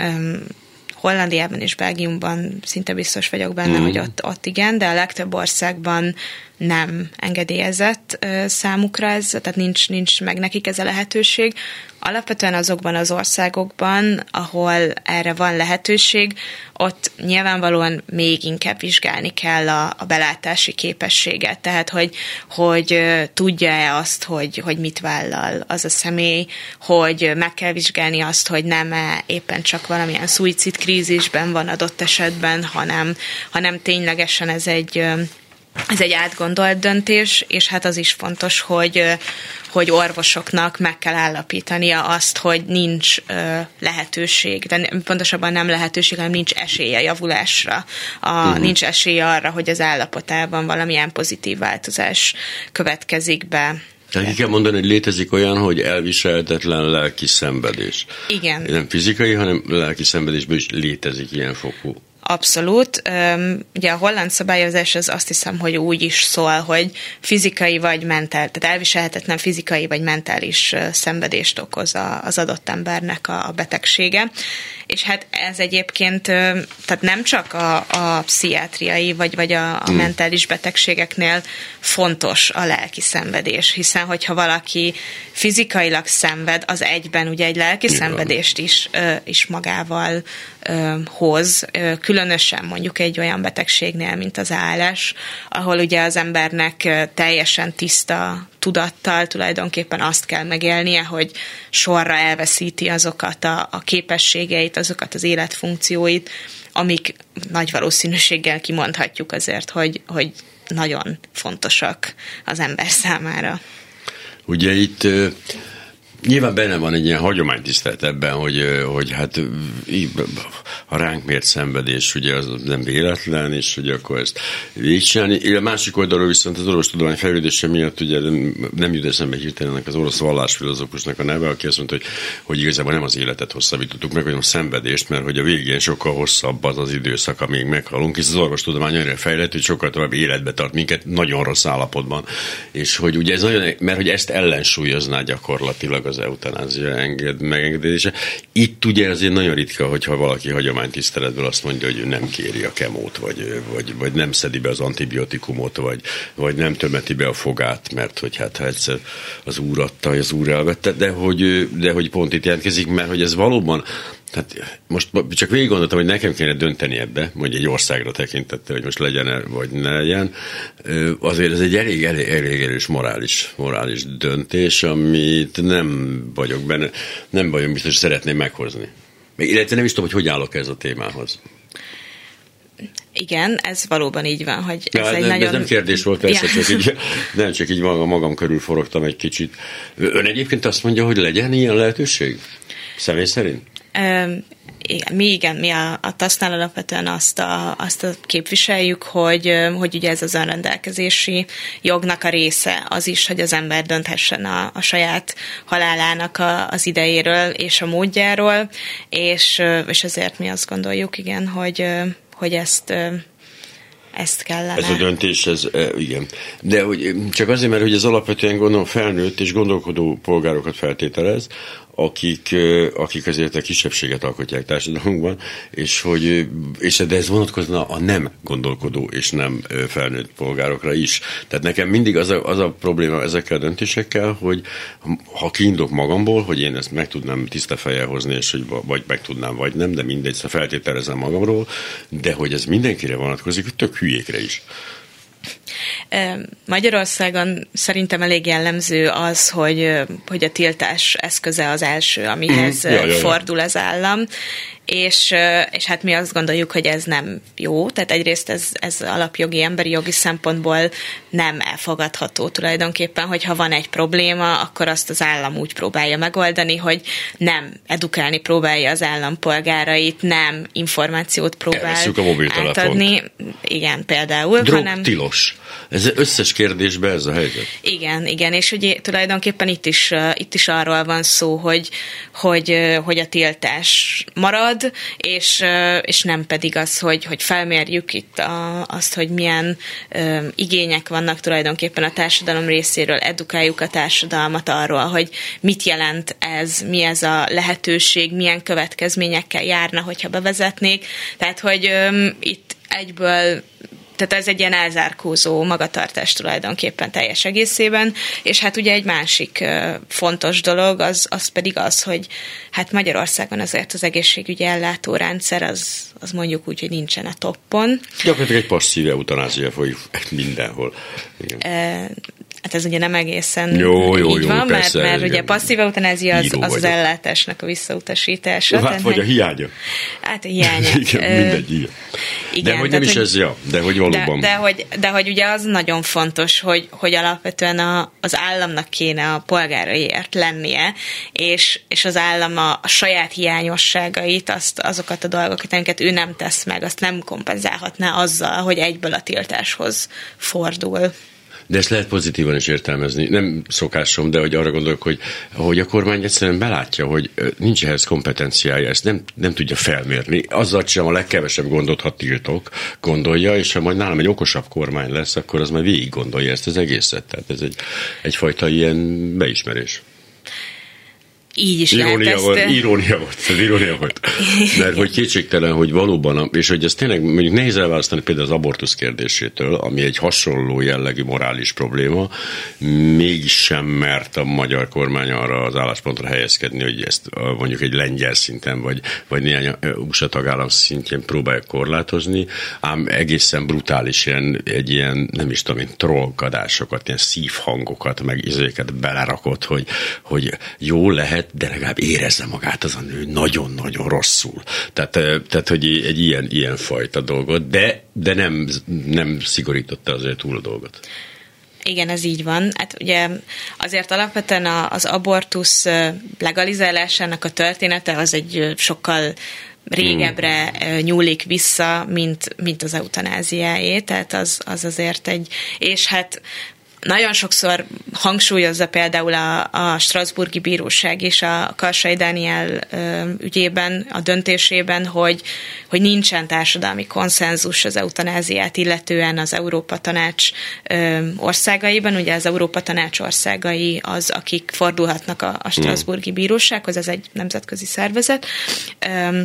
Hollandiában és Belgiumban szinte biztos vagyok benne, mm. hogy ott, ott igen, de a legtöbb országban nem engedélyezett ö, számukra ez, tehát nincs, nincs meg nekik ez a lehetőség. Alapvetően azokban az országokban, ahol erre van lehetőség, ott nyilvánvalóan még inkább vizsgálni kell a, a belátási képességet, tehát hogy, hogy tudja-e azt, hogy, hogy mit vállal az a személy, hogy meg kell vizsgálni azt, hogy nem-e éppen csak valamilyen szuicidkrízisben van adott esetben, hanem, hanem ténylegesen ez egy Ez egy átgondolt döntés, és hát az is fontos, hogy, hogy orvosoknak meg kell állapítania azt, hogy nincs lehetőség, de pontosabban nem lehetőség, hanem nincs esélye javulásra. A, uh-huh. Nincs esélye arra, hogy az állapotában valamilyen pozitív változás következik be. Tehát ki kell mondani, hogy létezik olyan, hogy elviselhetetlen lelki szenvedés. Igen. Nem fizikai, hanem lelki szenvedésből is létezik ilyen fokú. Abszolút. Ugye a holland szabályozás az azt hiszem, hogy úgy is szól, hogy fizikai vagy mentális, tehát elviselhetetlen fizikai vagy mentális szenvedést okoz az adott embernek a betegsége. És hát ez egyébként, tehát nem csak a, a pszichiátriai vagy, vagy a, a mentális betegségeknél fontos a lelki szenvedés, hiszen hogyha valaki fizikailag szenved, az egyben ugye egy lelki Igen. szenvedést is, is magával hoz, különösen mondjuk egy olyan betegségnél, mint az á el es, ahol ugye az embernek teljesen tiszta tudattal tulajdonképpen azt kell megélnie, hogy sorra elveszíti azokat a, a képességeit, azokat az életfunkcióit, amik nagy valószínűséggel kimondhatjuk azért, hogy, hogy nagyon fontosak az ember számára. Ugye itt nyilván benne van egy ilyen hagyománytisztelet ebben, hogy, hogy hát ha ránk mért szenvedés, ugye az nem véletlen, és hogy akkor ezt végigcsinálni. A másik oldalról viszont az orvostudomány fejlődése miatt ugye nem, nem jut eszembe hirtelen ennek az orosz vallásfilozófusnak a neve, aki azt mondta, hogy, hogy igazából nem az életet hosszabbítottuk meg, hanem a szenvedést, mert hogy a végén sokkal hosszabb az az időszak, amíg meghalunk, és az orvostudomány annyira fejlett, hogy sokkal tovább életbe tart minket nagyon rossz állapotban. És hogy ugye ez nagyon, mert hogy ezt ellensúlyozná gyakorlatilag az eutanázia enged, megengedése. Itt ugye azért nagyon ritka, hogyha valaki hagyománytiszteletből azt mondja, hogy ő nem kéri a kemót, vagy, vagy, vagy nem szedi be az antibiotikumot, vagy, vagy nem tömeti be a fogát, mert hogy hát ha egyszer az úr adta, az úr elvette, de hogy, de hogy pont itt jelentkezik, mert hogy ez valóban, tehát most csak végig gondoltam, hogy nekem kéne dönteni ebbe, mondjuk egy országra tekintette, hogy most legyen vagy ne legyen. Azért ez egy elég, elég, elég erős morális, morális döntés, amit nem vagyok benne, nem vagyok biztos, hogy szeretném meghozni. Még illetve nem is tudom, hogy hogy állok ez a témához. Igen, ez valóban így van, hogy ez ja, egy nem, nagyon... Ez nem kérdés volt, persze, ja. csak így, nem csak így magam, magam körül forogtam egy kicsit. Ön egyébként azt mondja, hogy legyen ilyen lehetőség? Személy szerint? Um, igen, mi igen, mi a, a tasznál alapvetően azt a, azt a képviseljük, hogy, hogy ugye ez az önrendelkezési jognak a része az is, hogy az ember dönthessen a, a saját halálának a, az idejéről és a módjáról, és, és ezért mi azt gondoljuk, igen, hogy, hogy ezt ezt kellene. Ez a döntés, ez, igen. De hogy csak azért, mert hogy ez alapvetően gondolom felnőtt és gondolkodó polgárokat feltételez, akik, akik azért a kisebbséget alkotják társadalmunkban, és hogy, és de ez vonatkozna a nem gondolkodó és nem felnőtt polgárokra is. Tehát nekem mindig az a, az a probléma ezekkel a döntésekkel, hogy ha kiindulok magamból, hogy én ezt meg tudnám tiszta fejjel hozni, és hogy vagy meg tudnám, vagy nem, de mindegy, szóval feltételezem magamról, de hogy ez mindenkire vonatkozik, hogy tök hülyékre is. Magyarországon szerintem elég jellemző az, hogy, hogy a tiltás eszköze az első, amihez mm, ja, ja, ja. fordul az állam, és, és hát mi azt gondoljuk, hogy ez nem jó, tehát egyrészt ez, ez alapjogi, emberi jogi szempontból nem elfogadható tulajdonképpen, hogyha van egy probléma, akkor azt az állam úgy próbálja megoldani, hogy nem edukálni próbálja az állampolgárait, nem információt próbál átadni. Igen, például. Drog hanem... tilos. Ez összes kérdésben ez a helyzet? Igen, igen, és ugye tulajdonképpen itt is, itt is arról van szó, hogy, hogy, hogy a tiltás marad, és, és nem pedig az, hogy, hogy felmérjük itt a, azt, hogy milyen ö, igények vannak tulajdonképpen a társadalom részéről, edukáljuk a társadalmat arról, hogy mit jelent ez, mi ez a lehetőség, milyen következményekkel járna, hogyha bevezetnék. Tehát, hogy ö, itt egyből, tehát ez egy ilyen elzárkózó magatartás tulajdonképpen teljes egészében, és hát ugye egy másik uh, fontos dolog, az, az pedig az, hogy hát Magyarországon azért az egészségügyi ellátórendszer az, az mondjuk úgy, hogy nincsen a toppon. Gyakorlatilag egy passzív eutanázia folyik mindenhol. Igen. Uh, Hát ez ugye nem egészen jó, jó, így jó, van, persze, mert, mert ugye passzív eutanázia az, az, az ellátásnak a visszautasítása. Hát tehát, vagy a hiánya. Hát a hiánya. Igen, mindegy, igen. igen. De hogy nem is hogy, ez, ja, de hogy valóban. De, de, hogy, de hogy ugye az nagyon fontos, hogy, hogy alapvetően a, az államnak kéne a polgáraiért lennie, és, és az állam a, a saját hiányosságait, azt, azokat a dolgokat, amiket ő nem tesz meg, azt nem kompenzálhatná azzal, hogy egyből a tiltáshoz fordul. De ezt lehet pozitívan is értelmezni. Nem szokásom, de hogy arra gondolok, hogy, hogy a kormány egyszerűen belátja, hogy nincs ehhez kompetenciája, ezt nem, nem tudja felmérni. Azzal sem a legkevesebb gondot, ha tiltok, gondolja, és ha majd nálam egy okosabb kormány lesz, akkor az majd végig gondolja ezt az egészet. Tehát ez egy, egyfajta ilyen beismerés. Így is irónia volt, ezt... irónia volt, ez irónia volt. Mert hogy kétségtelen, hogy valóban, és hogy ez tényleg mondjuk nehéz elválasztani például az abortusz kérdésétől, ami egy hasonló jellegű morális probléma, mégsem mert a magyar kormány arra az álláspontra helyezkedni, hogy ezt mondjuk egy lengyel szinten, vagy, vagy néhány u es á tagállam szintjén próbálják korlátozni, ám egészen brutális ilyen, egy ilyen, nem is tudom én, trollkadásokat, ilyen szívhangokat, meg izéket belerakott, hogy, hogy jó lehet, de legalább érezze magát az a nő nagyon-nagyon rosszul. Tehát, tehát hogy egy ilyen, ilyen fajta dolgot, de, de nem, nem szigorította azért túl a dolgot. Igen, ez így van. Hát ugye azért alapvetően az abortusz legalizálásának a története az egy sokkal régebbre hmm. nyúlik vissza, mint, mint az eutanáziáé, tehát az, az azért egy, és hát nagyon sokszor hangsúlyozza például a, a Strasbourgi Bíróság és a Karsai Dániel ö, ügyében, a döntésében, hogy, hogy nincsen társadalmi konszenzus az eutanáziát illetően az Európa Tanács ö, országaiban. Ugye az Európa Tanács országai az, akik fordulhatnak a, a Strasbourgi Bírósághoz, ez egy nemzetközi szervezet. Ö,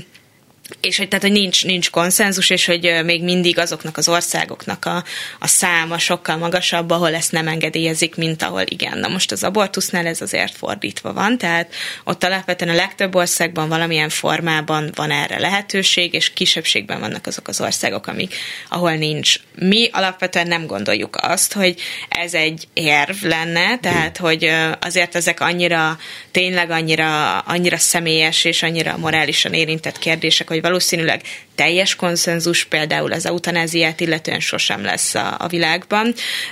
és hogy, tehát, hogy nincs, nincs konszenzus, és hogy még mindig azoknak az országoknak a, a száma sokkal magasabb, ahol ezt nem engedélyezik, mint ahol igen. Na most az abortusznál ez azért fordítva van, tehát ott alapvetően a legtöbb országban valamilyen formában van erre lehetőség, és kisebbségben vannak azok az országok, amik, ahol nincs. Mi alapvetően nem gondoljuk azt, hogy ez egy érv lenne, tehát hogy azért ezek annyira, tényleg annyira, annyira személyes és annyira morálisan érintett kérdések, hogy valószínűleg teljes konszenzus például az eutanáziát illetően sosem lesz a, a világban,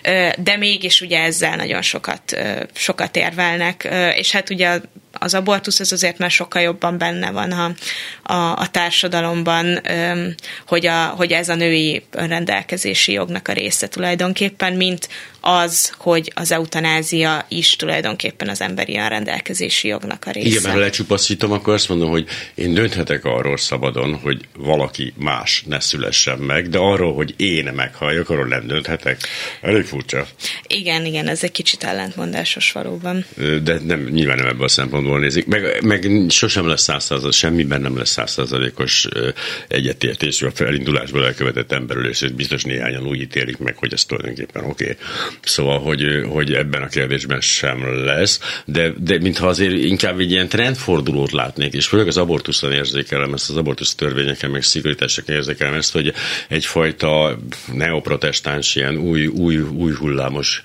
de mégis ugye ezzel nagyon sokat, sokat érvelnek, és hát ugye az abortusz az azért már sokkal jobban benne van a, a, a társadalomban, hogy, a, hogy ez a női önrendelkezési jognak a része tulajdonképpen, mint az, hogy az eutanázia is tulajdonképpen az emberi önrendelkezési jognak a része. Igen, mert ha lecsupaszítom, akkor azt mondom, hogy én dönthetek arról szabadon, hogy valaki más ne szülessen meg, de arról, hogy én meghalljak, arról nem dönthetek. Elég furcsa. Igen, igen, ez egy kicsit ellentmondásos valóban. De nem, nyilván nem ebből a szempontból nézik. Meg, meg sosem lesz száz százalékos, semmiben nem lesz száz százalékos egyetértés a felindulásból elkövetett emberül, és biztos néhányan úgy ítélik meg, hogy ez tulajdonképpen oké. Okay. Szóval, hogy, hogy ebben a kérdésben sem lesz, de, de mintha azért inkább egy ilyen trendfordulót látnék, és főleg az abortuszon érzékelem ezt, az abortusz törvényeken, meg szigorításokon érzékelem ezt, hogy egyfajta neoprotestáns, ilyen új, új, új hullámos,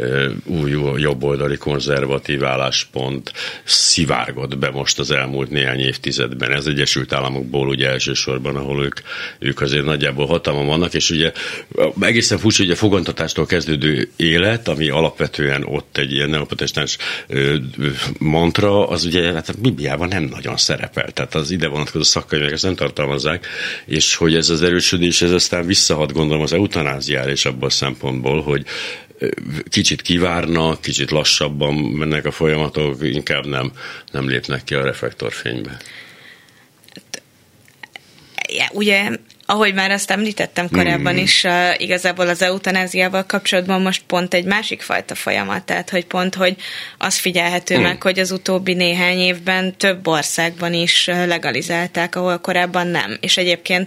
új jobboldali konzervatív álláspont szivárgott be most az elmúlt néhány évtizedben. Ez Egyesült Államokból ugye elsősorban, ahol ők, ők azért nagyjából hatalma vannak, és ugye egészen furcsa, hogy a fogantatástól kezdődő élet, ami alapvetően ott egy ilyen neoprotestáns mantra, az ugye hát a Bibliában nem nagyon szerepel. Tehát az ide vonatkozó szakkönyvek ezt nem tartalmazzák, és hogy ez az erősödés, ez aztán visszahat gondolom az eutanáziára és abból a szempontból, hogy kicsit kivárnak, kicsit lassabban mennek a folyamatok, inkább nem, nem lépnek ki a reflektorfénybe. Ja, ugye, ahogy már azt említettem korábban is, uh, igazából az eutanáziával kapcsolatban most pont egy másik fajta folyamat, tehát hogy pont, hogy az figyelhető mm. meg, hogy az utóbbi néhány évben több országban is legalizálták, ahol korábban nem. És egyébként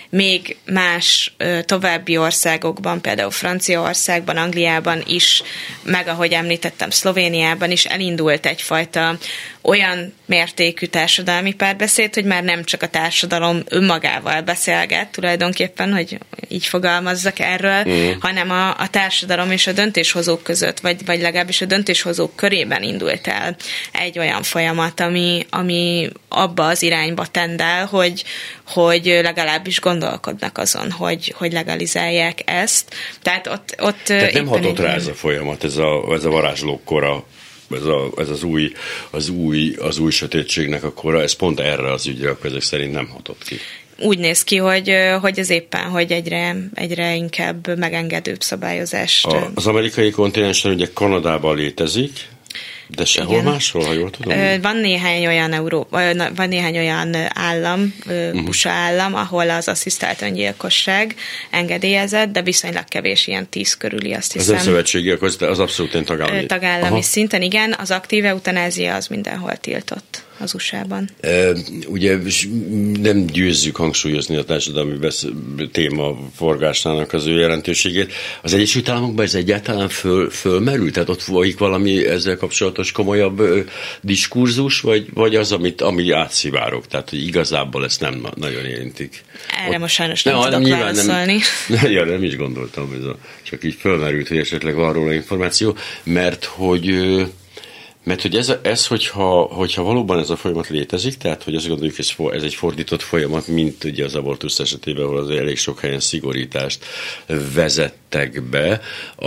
még más további országokban, például Franciaországban, Angliában is, meg ahogy említettem, Szlovéniában is elindult egyfajta olyan mértékű társadalmi párbeszéd, hogy már nem csak a társadalom önmagával beszélget tulajdonképpen, hogy így fogalmazzak erről, mm. hanem a, a társadalom és a döntéshozók között, vagy, vagy legalábbis a döntéshozók körében indult el egy olyan folyamat, ami, ami abba az irányba tendál, hogy, hogy legalábbis gondolkodnak azon, hogy, hogy legalizálják ezt. Tehát ott, ott Tehát nem hatott rá ez a folyamat, ez a, ez a varázslók kora, ez, a, ez az, új, az, új, az új sötétségnek a kora, ez pont erre az ügyre, akkor ezek szerint nem hatott ki. Úgy néz ki, hogy, hogy ez éppen, hogy egyre, egyre inkább megengedőbb szabályozást. A, az amerikai kontinensen ugye Kanadában létezik, de sehol igen. máshol, ha jól tudom? Van néhány olyan Európa, van néhány olyan állam, uh-huh. u es á állam, ahol az asszisztált öngyilkosság engedélyezett, de viszonylag kevés, ilyen tíz körüli, azt hiszem. Ez nem szövetségi, az, az abszolút én tagállami. Tagállami Aha. szinten, igen. Az aktív eutanázia az mindenhol tiltott az u es á-ban. E, ugye nem győzzük hangsúlyozni a társadalmi besz- téma forgásának az ő jelentőségét. Az Egyesült Államokban ez egyáltalán föl, fölmerül? Tehát ott folyik valami ezzel kapcsolatos komolyabb ö, diskurzus, vagy, vagy az, amit, ami átszivárog? Tehát, hogy igazából ezt nem nagyon érintik. Erre ott, most sajnos nem, nem tudok válaszolni. Nem, ja, nem is gondoltam, ez a, csak így fölmerült, hogy esetleg van róla információ, mert hogy ö, Mert hogy ez, ez hogyha, hogyha valóban ez a folyamat létezik, tehát hogy azt gondoljuk, hogy ez, ez egy fordított folyamat, mint ugye az abortusz esetében, ahol az elég sok helyen szigorítást vezettek be,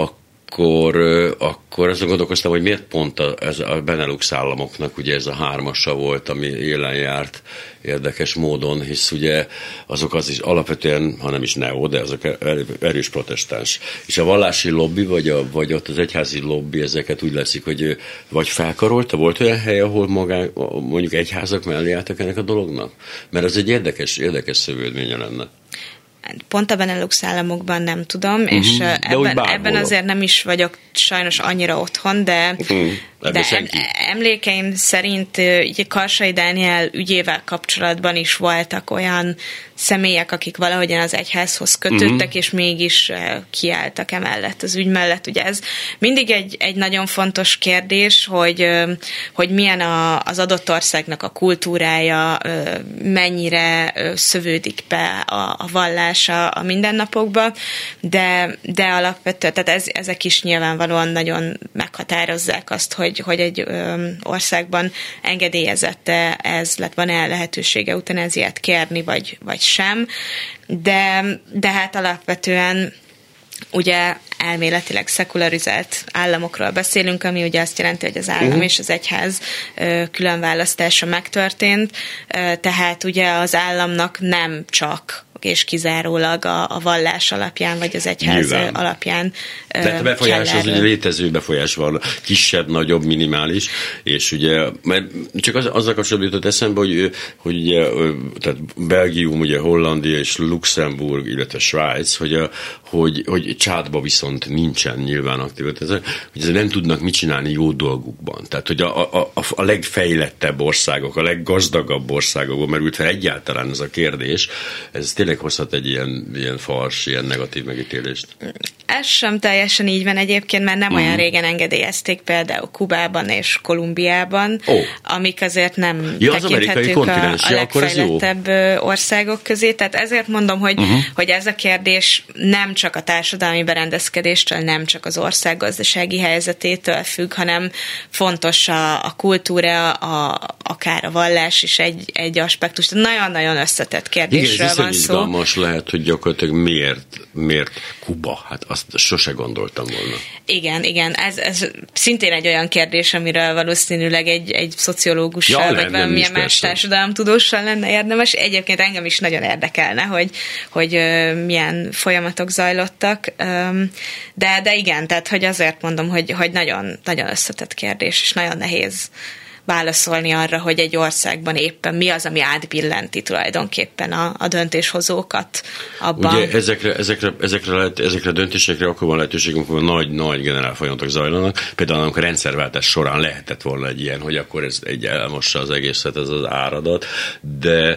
akkor, akkor azon gondolkoztam, hogy miért pont a, ez a Benelux államoknak ugye ez a hármasa volt, ami élen járt érdekes módon, hisz ugye azok az is alapvetően, ha nem is neo, de azok erős protestáns. És a vallási lobby, vagy, a, vagy ott az egyházi lobby ezeket úgy leszik, hogy vagy felkarolta, volt olyan hely, ahol magán, mondjuk egyházak mellé álltak ennek a dolognak? Mert ez egy érdekes, érdekes szövődménye lenne. Pont a Benelux államokban nem tudom, uh-huh. és ebben, ebben azért nem is vagyok sajnos annyira otthon, de, uh-huh. de em, emlékeim szerint ugye Karsai Dániel ügyével kapcsolatban is voltak olyan személyek, akik valahogyan az egyházhoz kötődtek, uh-huh. és mégis kiálltak emellett, az ügy mellett. Ugye ez mindig egy, egy nagyon fontos kérdés, hogy, hogy milyen a, az adott országnak a kultúrája, mennyire szövődik be a, a vallás a, a mindennapokba, de, de alapvetően, tehát ez, ezek is nyilvánvalóan nagyon meghatározzák azt, hogy, hogy egy ö, országban engedélyezette ez, lett van-e lehetősége eutanáziát kérni, vagy, vagy sem, de, de hát alapvetően ugye elméletileg szekularizált államokról beszélünk, ami ugye azt jelenti, hogy az állam uh-huh. és az egyház különválasztása megtörtént, tehát ugye az államnak nem csak és kizárólag a, a vallás alapján, vagy az egyház Nyilván. alapján Tehát a befolyás az ugye létező befolyás van, kisebb, nagyobb, minimális, és ugye, mert csak az, azzal kapcsolatban jutott eszembe, hogy, hogy ugye, tehát Belgium, ugye Hollandia és Luxemburg, illetve Svájc, hogy, a, hogy, hogy Csádba viszont nincsen nyilván aktív, hogy ezzel nem tudnak mit csinálni jó dolgukban. Tehát, hogy a, a, a legfejlettebb országok, a leggazdagabb országokban merült fel egyáltalán ez a kérdés, ez tényleg hozhat egy ilyen, ilyen fals, ilyen negatív megítélést. Ez sem teljesen így van egyébként, mert nem uh-huh. olyan régen engedélyezték például Kubában és Kolumbiában, oh. amik azért nem ja, tekinthetők a, a legfejlettebb országok közé. Tehát ezért mondom, hogy, uh-huh. hogy ez a kérdés nem csak a társadalmi berendezkedéstől, nem csak az ország gazdasági helyzetétől függ, hanem fontos a, a kultúra, a, akár a vallás is egy, egy aspektus. Nagyon-nagyon összetett kérdésről Igen, van szó. Izgalmas lehet, hogy gyakorlatilag miért, miért Kuba? Hát azt azt sose gondoltam volna. Igen, igen. Ez, ez szintén egy olyan kérdés, amiről valószínűleg egy, egy szociológussal, ja, vagy valamilyen más társadalomtudóssal lenne érdemes. Egyébként engem is nagyon érdekelne, hogy, hogy uh, milyen folyamatok zajlottak. Um, de, de igen, tehát hogy azért mondom, hogy, hogy nagyon, nagyon összetett kérdés, és nagyon nehéz válaszolni arra, hogy egy országban éppen mi az, ami átbillenti tulajdonképpen a, a döntéshozókat abban. Ugye ezekre, ezekre, ezekre, lehet, ezekre a döntésekre akkor van lehetőségünk, hogy nagy-nagy generál folyamatok zajlanak. Például amikor a rendszerváltás során lehetett volna egy ilyen, hogy akkor ez egy elmossa az egészet, ez az áradat, de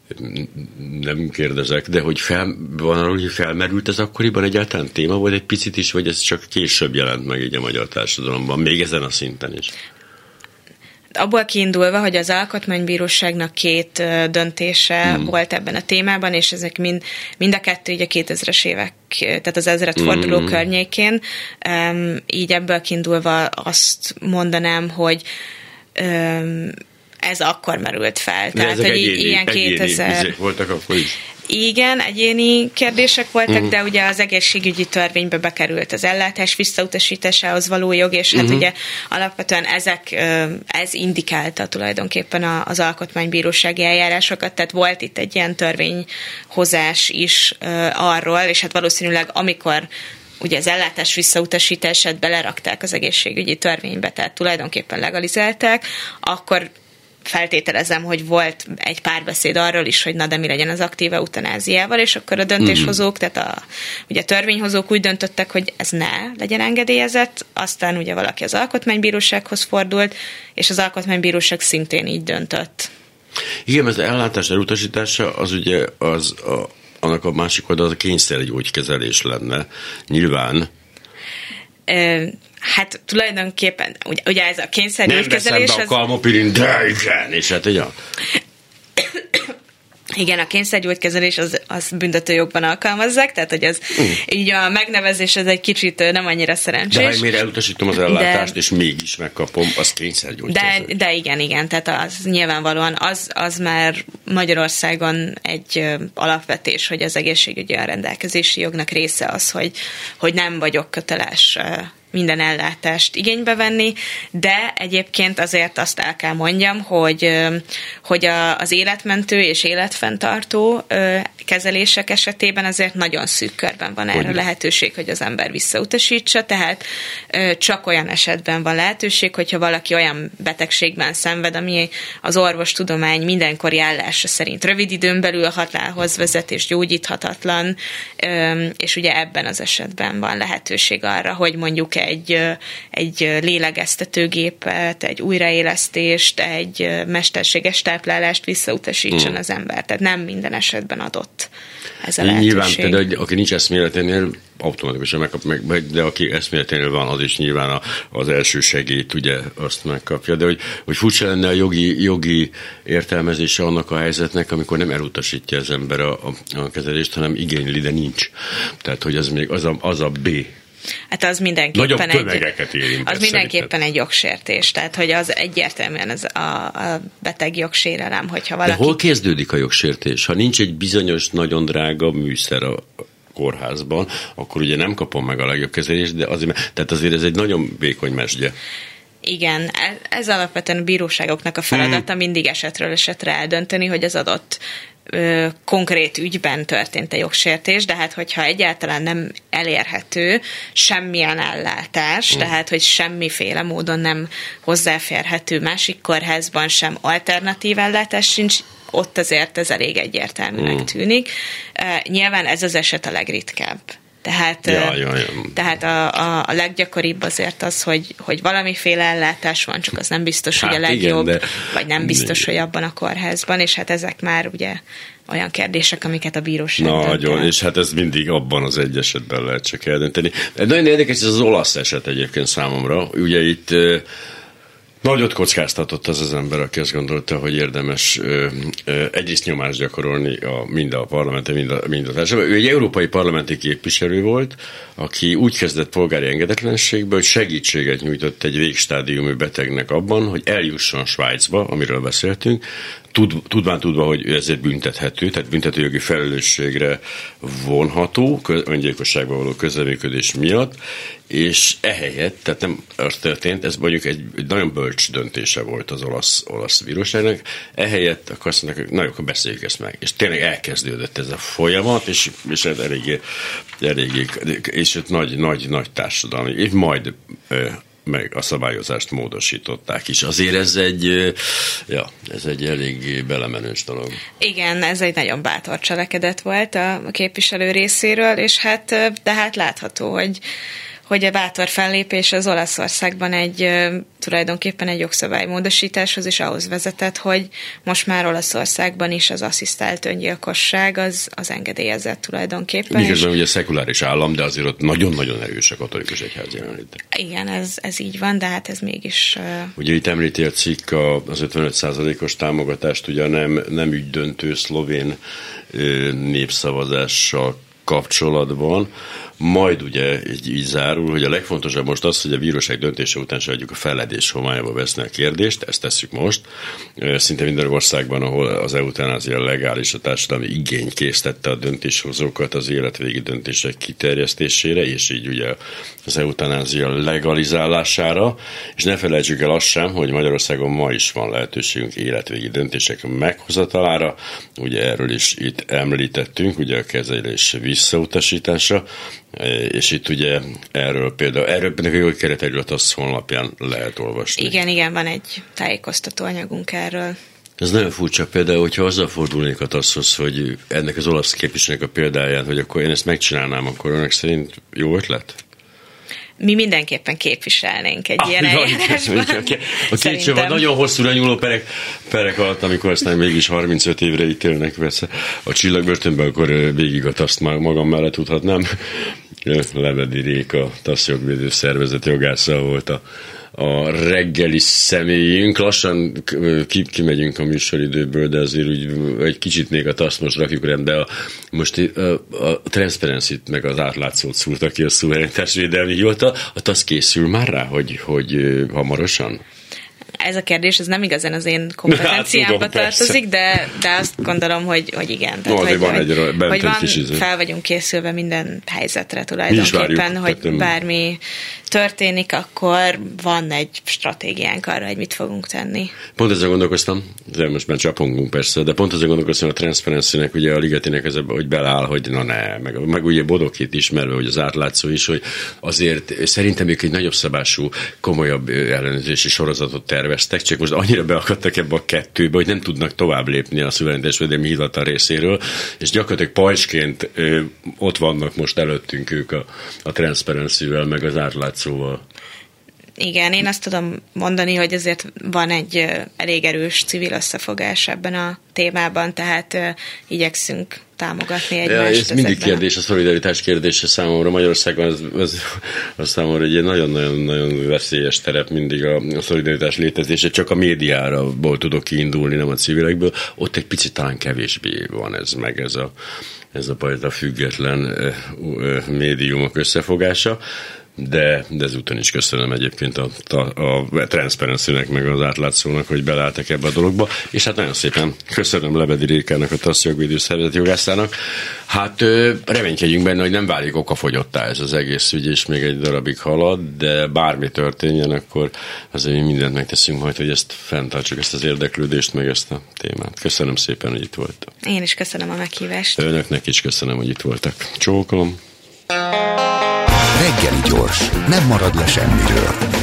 nem kérdezek, de hogy fel, van arról, hogy felmerült ez akkoriban egyáltalán téma volt egy picit is, vagy ez csak később jelent meg így a magyar társadalomban, még ezen a szinten is? Abból kiindulva, hogy az Alkotmánybíróságnak két döntése mm. volt ebben a témában, és ezek mind, mind a kettő így a kétezres évek, tehát az ezredforduló mm. környékén. Um, így ebből kiindulva azt mondanám, hogy um, ez akkor merült fel. De tehát, hogy egyéni, ilyen kétezer voltak akkor is. Igen, egyéni kérdések voltak, uh-huh. de ugye az egészségügyi törvénybe bekerült az ellátás visszautasításához való jog, és hát uh-huh. ugye alapvetően ezek, ez indikálta tulajdonképpen az alkotmánybírósági eljárásokat, tehát volt itt egy ilyen törvényhozás is arról, és hát valószínűleg amikor ugye az ellátás visszautasítását belerakták az egészségügyi törvénybe, tehát tulajdonképpen legalizálták, akkor feltételezem, hogy volt egy párbeszéd arról is, hogy na de mi legyen az aktív eutanáziával, és akkor a döntéshozók, tehát a, ugye a törvényhozók úgy döntöttek, hogy ez ne legyen engedélyezett, aztán ugye valaki az Alkotmánybírósághoz fordult, és az Alkotmánybíróság szintén így döntött. Igen, az ellátás elutasítása az ugye az a, annak a másik oldal a kényszergyógykezelés lenne, nyilván. Ö, Hát tulajdonképpen, ugye, ugye ez a kényszergyógykezelés... Nem veszem be a kalmopirin, de igen, és hát ugye... Igen, a kényszergyógykezelés az, az büntetőjogban alkalmazzák, tehát hogy az mm. így a megnevezés ez egy kicsit nem annyira szerencsés. De ha én miért elutasítom az ellátást, de, és mégis megkapom, az kényszergyógykezelés. De, de igen, igen, tehát az nyilvánvalóan az, az már Magyarországon egy alapvetés, hogy az egészségügyi rendelkezési jognak része az, hogy, hogy nem vagyok köteles minden ellátást igénybe venni, de egyébként azért azt el kell mondjam, hogy, hogy a, az életmentő és életfenntartó kezelések esetében azért nagyon szűk körben van erre lehetőség, hogy az ember visszautasítsa, tehát csak olyan esetben van lehetőség, hogyha valaki olyan betegségben szenved, ami az orvostudomány mindenkori állása szerint rövid időn belül a halálhoz vezet és gyógyíthatatlan, és ugye ebben az esetben van lehetőség arra, hogy mondjuk egy, egy lélegeztetőgépet, egy újraélesztést, egy mesterséges táplálást visszautasítson hmm. az ember. Tehát nem minden esetben adott ez a lehetőség. Nyilván, például, aki nincs eszméleténél, automatikusan megkap meg, de aki eszméleténél van, az is nyilván a, az első segélyt ugye azt megkapja. De hogy, hogy furcsa lenne a jogi, jogi értelmezése annak a helyzetnek, amikor nem elutasítja az ember a, a, a kezelést, hanem igényli, de nincs. Tehát, hogy az még az a, az a B. Hát az mindenképpen egy, az mindenképpen egy jogsértés, tehát hogy az egyértelműen az a, a beteg jogsérelem, hogyha valaki... De hol kezdődik a jogsértés? Ha nincs egy bizonyos, nagyon drága műszer a kórházban, akkor ugye nem kapom meg a legjobb kezelést, de azért, tehát azért ez egy nagyon vékony mesdje. Igen, ez alapvetően a bíróságoknak a feladata, mindig esetről esetre eldönteni, hogy az adott ö, konkrét ügyben történt a jogsértés, de hát hogyha egyáltalán nem elérhető semmilyen ellátás, mm. tehát hogy semmiféle módon nem hozzáférhető másik kórházban sem alternatív ellátás sincs, ott azért ez elég egyértelműnek mm. tűnik. Uh, nyilván ez az eset a legritkább. Tehát, ja, ja, ja. tehát a, a, a leggyakoribb azért az, hogy, hogy valamiféle ellátás van, csak az nem biztos, hát hogy a legjobb, igen, de... vagy nem biztos, hogy abban a kórházban, és hát ezek már ugye olyan kérdések, amiket a bíróság nagyon, dönt. És hát ez mindig abban az egy esetben lehet csak eldönteni. Nagyon érdekes ez az olasz eset egyébként számomra. Ugye itt Nagyot kockáztatott az az ember, aki azt gondolta, hogy érdemes ö, ö, egyrészt nyomást gyakorolni a, mind a parlamenten, mind a, mind a társadalomban. Ő egy európai parlamenti képviselő volt, aki úgy kezdett polgári engedetlenségbe, hogy segítséget nyújtott egy végstádiumú betegnek abban, hogy eljusson Svájcba, amiről beszéltünk, tud, tudván tudva, hogy ő ezért büntethető, tehát büntetőjogi felelősségre vonható, öngyilkosságban való közreműködés miatt, és ehelyett, tehát nem az történt, ez mondjuk egy, egy nagyon bölcs döntése volt az olasz, olasz bíróságnak, ehelyett akkor azt mondták, hogy na, akkor beszéljük ezt meg. És tényleg elkezdődött ez a folyamat, és, és eléggé, eléggé, és nagy, nagy, nagy társadalmi, és majd meg a szabályozást módosították is. Azért ez egy, ja, ez egy elég belemenős dolog. Igen, ez egy nagyon bátor cselekedet volt a képviselő részéről, és hát, de hát látható, hogy hogy a bátor fellépés az Olaszországban egy tulajdonképpen egy jogszabálymódosításhoz is ahhoz vezetett, hogy most már Olaszországban is az asszisztált öngyilkosság az, az engedélyezett tulajdonképpen. Miközben ugye szekuláris állam, de azért ott nagyon-nagyon erős a katolikus egyház jelenléte. Igen, ez, ez így van, de hát ez mégis... Ugye itt említi a cikk az ötvenöt százalékos támogatást, ugye nem, nem ügydöntő szlovén népszavazással kapcsolatban, majd ugye így, így zárul, hogy a legfontosabb most az, hogy a bíróság döntése után se adjuk a feledés homályába veszni a kérdést, ezt tesszük most. Szinte minden országban, ahol az eutanázia legális, a társadalmi igény késztette a döntéshozókat az életvégi döntések kiterjesztésére, és így ugye az eutanázia legalizálására, és ne felejtsük el azt sem, hogy Magyarországon ma is van lehetőségünk életvégi döntések meghozatalára, ugye erről is itt említettünk, ugye a kezelés visszautasítása, és itt ugye erről például, erről pedig a jogi keretterület az honlapján lehet olvasni. Igen, igen, van egy tájékoztató anyagunk erről. Ez nagyon furcsa például, hogyha azzal fordulnék a taszhoz, hogy ennek az olasz képviselőnek a példáján, hogy akkor én ezt megcsinálnám, akkor önök szerint jó ötlet? Mi mindenképpen képviselnénk egy ah, ilyen eljárásban. A két sem nagyon hosszúra nyúló perek, perek alatt, amikor aztán mégis harmincöt évre ítélnek persze a csillagbörtönben, akkor végig a taszt magam mellett tudhatnám. Levedi Réka, taszjogvédő szervezet jogásza volt a, a reggeli személyünk. Lassan ki, kimegyünk a műsoridőből, de azért úgy egy kicsit még a taszt most rakjuk rendbe. A, most a, a Transparency-t meg az átlátszót szúrta ki a szuverenitásvédelmi hivatal. A taszt készül már rá, hogy, hogy hamarosan? Ez a kérdés, ez nem igazán az én kompetenciámba hát, tartozik, de, de azt gondolom, hogy, hogy igen. Tehát, no, hogy, van hogy, egy, hogy van, fel vagyunk készülve minden helyzetre tulajdonképpen, hogy tehát, bármi történik, akkor van egy stratégiánk arra, hogy mit fogunk tenni. Pont ezzel gondolkoztam, de most már csapongunk persze, de pont ezzel gondolkoztam a Transparency-nek, ugye a Ligetinek ez, hogy beláll, hogy na ne, meg, meg ugye Bodokét ismerve, hogy az átlátszó is, hogy azért szerintem ők egy nagyobb szabású, komolyabb ellenőrzési sorozatot terveztek, csak most annyira beakadtak ebbe a kettőbe, hogy nem tudnak tovább lépni a szuverenitásvédelmi hivatal részéről, és gyakorlatilag pajsként ö, ott vannak most előttünk ők a, a Transparency-vel, meg az átlátszóval. Igen, én azt tudom mondani, hogy azért van egy elég erős civil összefogás ebben a témában, tehát uh, igyekszünk támogatni egymást. Ja, ez mindig kérdés, a szolidaritás kérdése számomra. Magyarországon az, az, az számomra egy nagyon-nagyon veszélyes terep mindig a, a szolidaritás létezése, csak a médiáról tudok kiindulni, nem a civilekből. Ott egy picit talán kevésbé van ez meg, ez a, ez a pajta független uh, uh, médiumok összefogása. De, de ezúton is köszönöm egyébként a, a, a Transparency-nek meg az átlátszónak, hogy belálltak ebbe a dologba, és hát nagyon szépen köszönöm Levedi Rékának, a TASZ jogvédő szervezet jogászának. Hát reménykedjünk benne, hogy nem válik okafogyottá ez az egész ügy, és még egy darabig halad, de bármi történjen, akkor azért mi mindent megteszünk majd, hogy ezt fenntartsuk, ezt az érdeklődést, meg ezt a témát. Köszönöm szépen, hogy itt voltak. Én is köszönöm a meghívást. Önöknek is köszönöm, hogy itt voltak. Csókolom. Reggeli gyors, nem marad le semmiről.